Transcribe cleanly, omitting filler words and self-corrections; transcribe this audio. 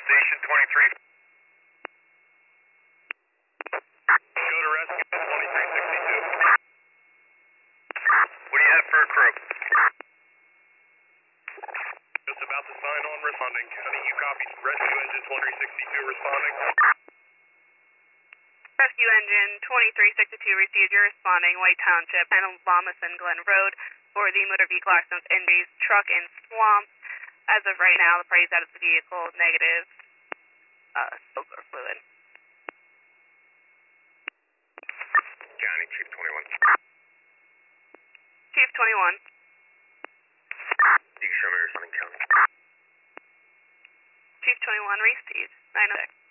Station 23. Go to rescue 2362. What do you have for a crew? Just about to sign on responding. Honey, you copy. Rescue engine 2362 responding. Rescue engine 2362 received your responding White Township and Lamason Glen Road for the motor vehicle accidents injuries, truck and swamp. As of right now, the party's out of the vehicle, negative smoke or fluid. County, Chief 21. Chief 21. You can show me responding county. Chief 21 received 906.